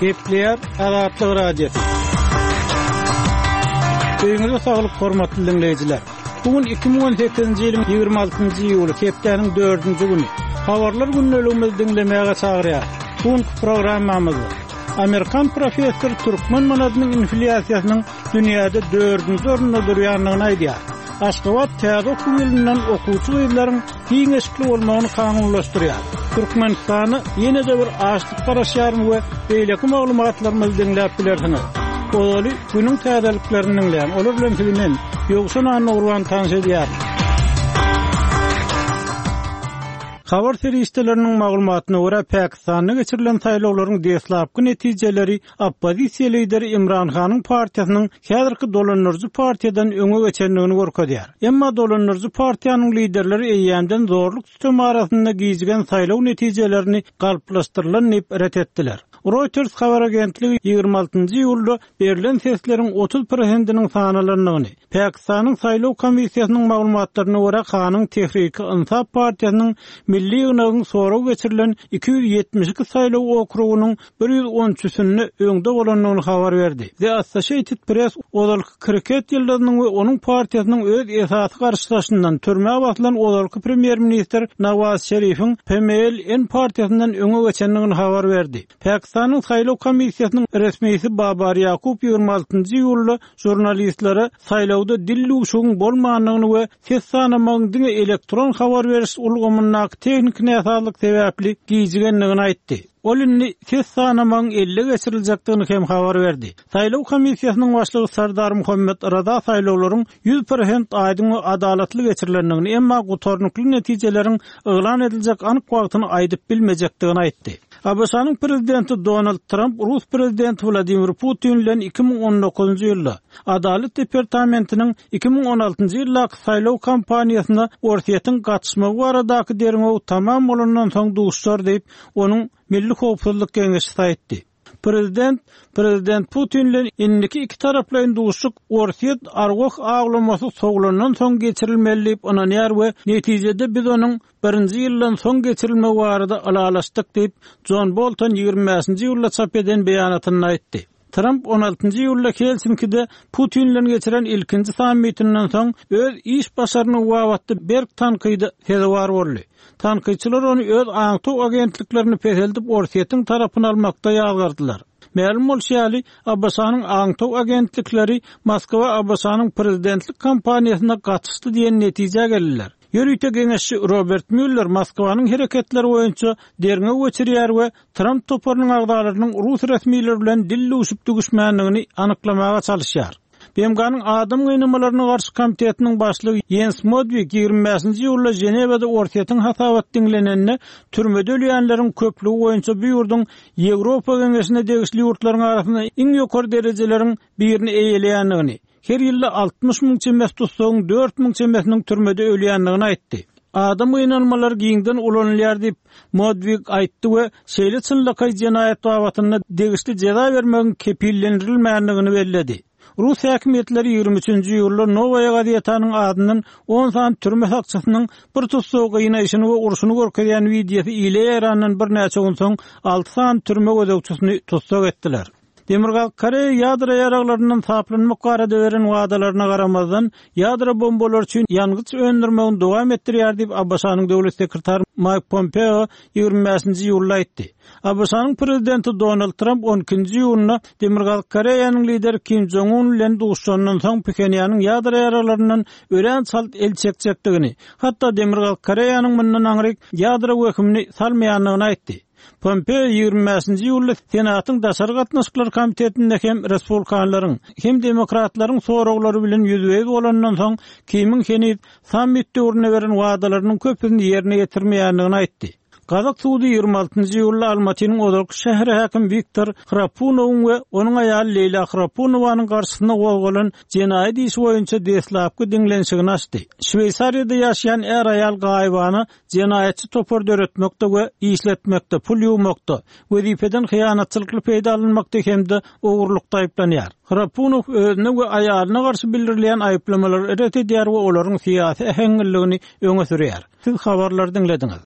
Kepler Azatlyk Radiosu. Öňüňizde saglyk hormatly dinleýijiler. Bugün 2018-nji ýylyň 26-njy ýyly hepdeniň 4-nji güni. Habarlar günneligimizi dinlemäge çagyrýar. Bugünkü programmamyzda Amerikan professor Türkmen manadynyň inflasiýasynyň dünýäde 4-nji orunda durýanlygyny aýdýar. Aşgabat täze okul ýylynyň okuwçy ýyllaryň giňeşikli bolmagyny kaňylaşdyrýar. Türkmenistany ýene-de bir açlyk garaşýarmy we beýleki maglumatlarymyzy dinläp bilersiňiz. Oly günüň täzeliklerini dinleýän. Olar bilen filmen ýogşan anagurwan tanış edýär. Habar seriýetleriniň maglumatyna görä Pakistanda geçirilen saýlawlaryň deslapky netijeleri oppozisiýa lideri Imran Khanyň partiýasynyň häzirki dolanyrjy partiýadan öňe geçenligini görkezýär. Emma dolanyrjy partiýanyň liderleri eýýänden zorluk tutamy arasynda gizigen saýlaw netijelerini galplaşdyrylan dep ret etdiler. Reuters habar agentligi 26-njy ýylda berilen sesleriň 30%-iniň sanalandygyny, Pakistanyň saýlaw komissiýasynyň maglumatlaryna görä Khanyň Tehriki Insaf partiýasynyň milli ýygynyň soraw geçirilen 272 saýlaw okrugynyň 113-sini öňde bolanlygyny habar berdi. The Associated Press olarky kriket ýyldarynyň we onuň partiýasynyň öz esasy garşylaşyndan türmäge basylan olarky premier minister Nawaz Şerifiň PMLN partiýasyndan öňe geçenligini habar berdi. Pakistanyň saýlaw komissiýasynyň resmisi Babar Yakup 26-njy ýylda jurnalistlere saýlawda dilli uşugyň bolmanyny we ses sanamagyny elektron habar beriş ulgamynyň teknik näsalyk sebäpli gizigenligini aýtdy. Olunni ses sanamagyň 50 geçiriljakdygyny hem habar berdi. Saýlaw komissiýasynyň başlygy Sardar Muhammed Rada saýlawlaryň 100% aýdyň we adalatly geçirilendigini, emma gutarnykly netijeleriň elan ediljek anyk wagtyny aýdyp bilmejekdigini aýtdy. Abasanyň prezidenti Donald Trump Rus prezidenti Vladimir Putin bilen 2019-njy ýylda Adalet departamentiniň 2016-njy ýyllaky saýlaw kampaniýasyna ortaýatyň gatnaşmagy baradaky derňew tamam bolandan soň duşlar diýip onuň Milli Howpsuzlyk Geňeşi saýtdy. Prezident Putin bilen indiki iki taraplaryň duşuk ortaýat argok aglamasy soglandan soň geçirilmeli diýip onanýar we netijede biz onuň 1-nji ýyldan soň geçirilme barada alalaşdyk diýip John Bolton 25-nji ýylda çap eden beýanatyny aýtdy. Trump 16-njy ýylda Helsinki'de Putin bilen geçiren ilkinji sammitinden soň öz iş başaryny wagtda berk tankydy hezewar boldy. Tankyçylar onu öz aňtaw agentliklerini peşeldip ortaýatyň tarapyny almakda ýazgardylar. Ma'lum bolýarly, Abbasanyň aňtaw agentlikleri Moskwa Abbasanyň prezidentlik kampaniýasyna gatnaşdy diýen netije geldiler. Ýörüýte geňeşçi Robert Mueller Moskwanyň hereketleri boýunça derňe geçirýär we Trump toparynyň agdalarynyň Rus resmiýetleri bilen dilli uşup duguşmanyny anyklamaga çalışýar. BMG'nın adam gynamalaryna garşy komitetiniň başlygy Jens Modvik 25-nji ýylda Jenewada ortaýatyň hasabat dinlenenine türmede ölýänleriň köplügi boýunça bu ýurdun Ýewropa Geňeşine degişli ýurtlaryň arasynda iň ýokary derejeleriň birini eýelýänligini, her ýylda 60.000 çemes tutsaň 4.000 çemesiniň türmede ölýänligini aýtdy. Adam gynalmalary giňden ulanýar diýip Modvik aýtdy we şeýle çynlykay jenaýat dawatyna degişli jeza bermegin kepillendirilmänligini belledi. Rus häkimetleri 23-nji ýylda Novaya gazetanyň adynyň 10 san türme hakçysynyň bir tutsaw gynaýyşyny we urşuny görkezýän videosy ile ýarandan bir näçe gün soň 6 san türme gözegçisini tutsak etdiler. Demirgal Koreýa ýadra ýaraglaryndan taplanmak barada beren wagdalaryna garamazdan ýadra bombalar üçin ýangıç öndürmegini dowam etdirýär diýip Abbasanyň döwlet sekretary Mike Pompeo 25-nji ýylda aýtdy. Abbasanyň prezidenti Donald Trump 12-nji ýylda Demirgal Koreýanyň lideri Kim Jong-un bilen duşandan soň Pekeniýanyň ýadra ýaraglarynyň ören salt el çekjekdigini, hatda Demirgal Koreýanyň mundan aňryk ýadra hökümini salmaýanlygyny aýtdy. Pompeo 25-nji ýylda Senatyň daşary gatnaşyklar komitetinde hem respublikanlaryň hem demokratlaryň soraglary bilen ýüzbeýiz bolandan soň Kim'in henüz sammitde urna beren wagdalarynyň köpüni ýerine getirmeýänligini aýtdy. Kazak Suudi 26-njy ýylda Almatynyň Odorky şähri hakim Viktor Khrapunow we onuň aýaly Leyla Khrapunowanyň garşysyna gowgalan jenaýat işi boýunça deslapky dinlenişigini açdy. Şweýsariýada ýaşaýan er aýal gaýbany jenaýatçy topar döretmekde we işletmekde, pul ýuwmakda, wezipeden hyýanatçylykly peýda alynmakda hemde ogurlukda aýplanýar. Khrapunow özüne we aýalyna garşy bildirilýän aýplamalary ret edýär we olaryň syýasy ähengilligini öňe sürýär. Siz habarlary dinlediňiz.